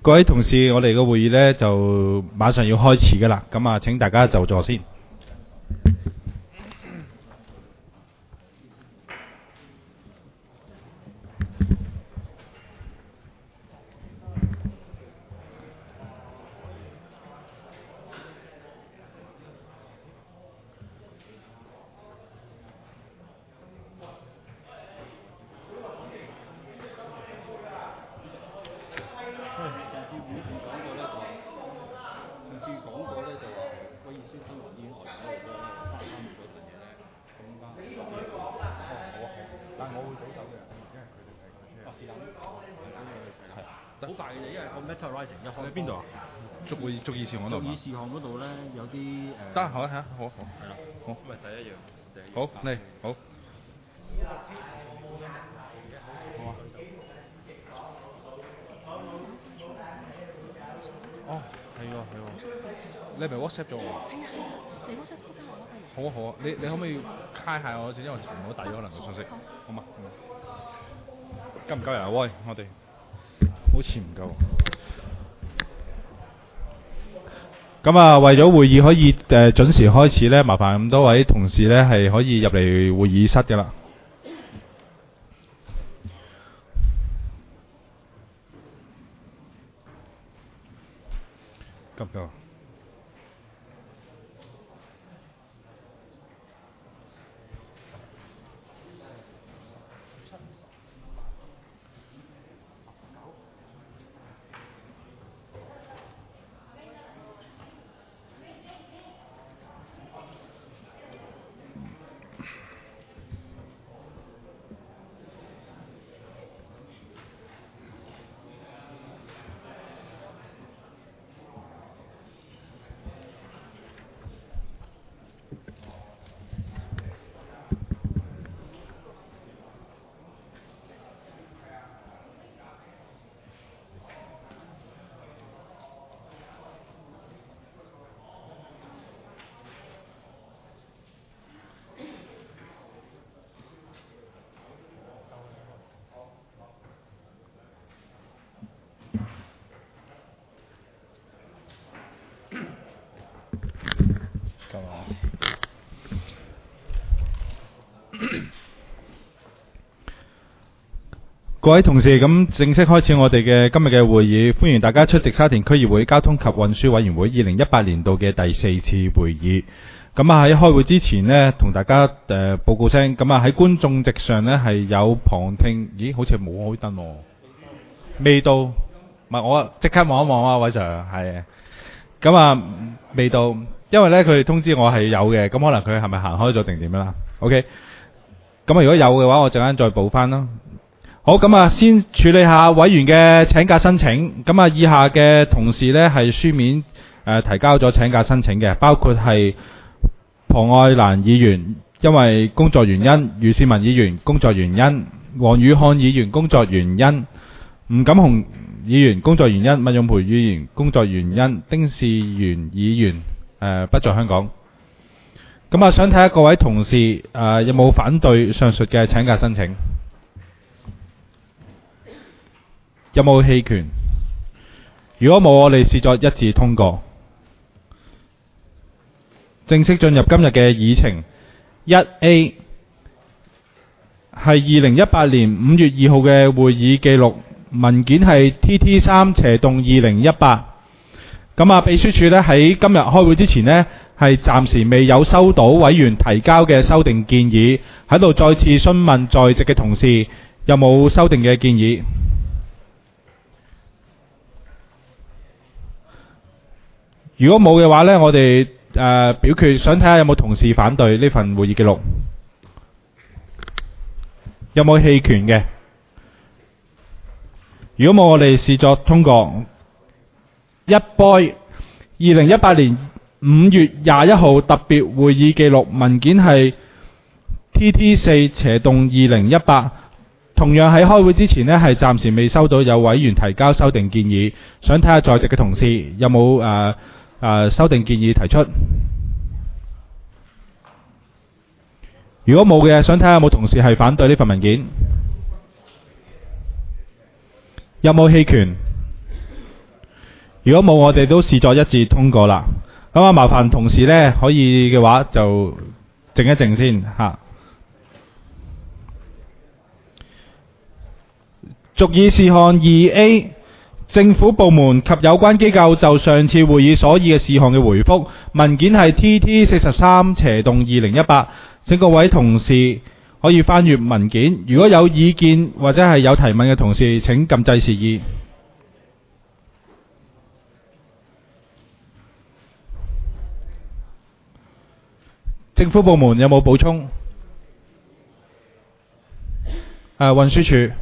各位同事，我哋嘅會議呢就馬上要開始㗎啦，咁啊請大家就座先。 好快嘅啫，因為個 Meta Rising 一開喺邊度啊？逐議事項嗰度嘛。 議事項嗰度咧有啲得，好啊，好， 係啦， 好。 咁咪第一樣。 好，嚟，好。哦，係喎，你係咪 WhatsApp 咗我？ 係啊，你 WhatsApp 都加我啦。 好啊，好啊，你可唔可以開下我先，因為查唔到底可能個信息。好嘛。夠唔夠人啊？喂，我哋好似唔夠。咁啊，為咗會議可以準時開始呢，麻煩咁多位同事呢係可以入嚟會議室㗎啦。夠唔夠？各位同事，咁正式開始我哋嘅今日嘅會議，歡迎大家出席沙田區議會交通及運輸委員會2018年度嘅第4次會議。咁啊喺開會之前呢，同大家報告聲，咁啊喺觀眾席上呢係有旁聽，咦好似冇開燈喎，未到，唔係我即刻望一望啊，偉 Sir 係，咁啊未到，因為呢佢哋通知我係有嘅，咁可能佢係咪行開咗定點樣啦 ？OK， 咁啊如果有嘅話，我陣間再補翻啦。好，咁啊，先處理下委員嘅請假申請。咁啊，以下嘅同事呢係書面提交咗請假申請嘅，包括係龐愛蘭議員因為工作原因，余倩文議員工作原因，黃宇漢議員工作原因，吳錦雄議員工作原因，麥勇培議員工作原因，丁士元議員不在香港。咁啊，想睇下各位同事有冇反對上述嘅請假申請？有冇棄權？如果冇，我哋視作一致通過。正式進入今日嘅議程。1A 係2018年5月2號嘅會議記錄，文件係 TT3/2018。咁啊，秘書處呢喺今日開會之前呢，係暫時未有收到委員提交嘅修訂建議，喺度再次詢問在席嘅同事有冇修訂嘅建議。如果冇嘅話呢，我哋表決，想睇下有冇同事反對呢份會議記錄，有冇棄權嘅？如果冇，我哋視作通過。1B 2018年5月21號特別會議記錄，文件係 TT4/2018。同樣喺開會之前呢，係暫時未收到有委員提交修訂建議，想睇下在席嘅同事有冇修訂建議提出。如果冇嘅，想睇下有冇同事係反對呢份文件。有冇棄權？ 如果冇，我哋都視作一致通過啦。咁啊，麻煩同事呢，可以嘅話就靜一靜先嚇。續議事項 2A， 政府部門及有關機構就上次會議所議嘅事項嘅回覆，文件係 TT43/2018。請各位同事可以翻閱文件，如果有意見或者係有提問嘅同事，請撳掣示意。政府部門有冇補充？運輸署。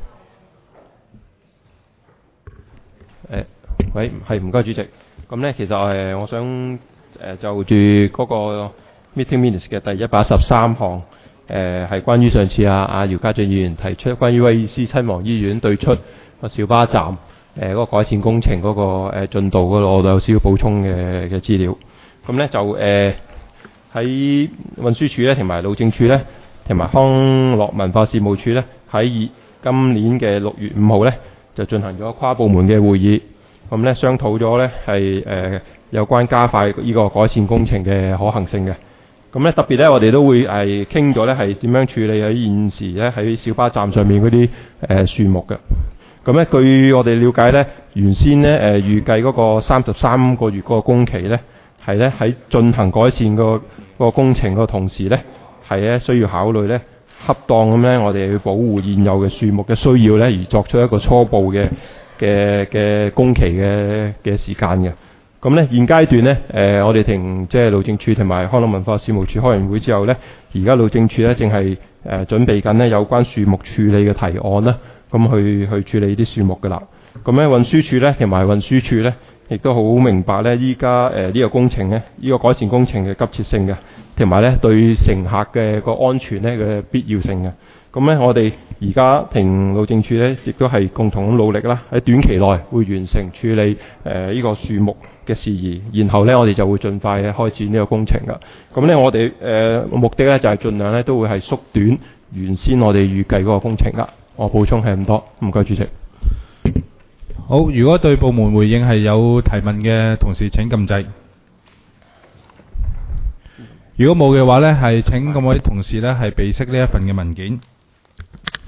喂，係唔該主席。咁呢，其實我想就住嗰個 meeting minutes 嘅第113項，係關於上次姚家俊議員提出關於威爾斯親王醫院對出個小巴站嗰個改善工程嗰個進度嗰度，我都有少少補充嘅資料。咁呢，就喺運輸署呢，同埋路政署呢，同埋康樂文化事務處呢，喺今年嘅6月5號呢，就進行咗跨部門嘅會議。咁咧商討咗咧係有關加快呢個改善工程嘅可行性嘅。咁咧特別咧，我哋都會係傾咗咧係點樣處理喺現時咧喺小巴站上面嗰啲樹木嘅。咁咧據我哋了解咧，原先咧預計嗰個33個月嗰個工期咧係咧喺進行改善個工程個同時咧係咧需要考慮咧恰當咁咧，我哋要保護現有嘅樹木嘅需要咧，而作出一個初步嘅工期嘅時間嘅。咁咧現階段咧我哋即係路政署同埋康樂文化事務署開完會之後咧，而家路政署咧正係準備緊咧有關樹木處理嘅提案啦，咁去處理啲樹木噶啦。咁咧運輸署咧同埋運輸署咧亦都好明白咧依家呢個工程咧呢個改善工程嘅急切性嘅，同埋咧對乘客嘅個安全咧嘅必要性嘅。咁咧，我哋而家同路政署咧，亦都係共同努力啦，喺短期內會完成處理呢個樹木嘅事宜，然後咧我哋就會盡快開展呢個工程噶。咁咧我哋目的咧就係盡量咧都會係縮短原先我哋預計嗰個工程噶。我補充係咁多，唔該主席。 好，如果對部門回應係有提問嘅同事，請撳掣。如果冇嘅話咧，係請各位同事咧係備悉呢一份嘅文件。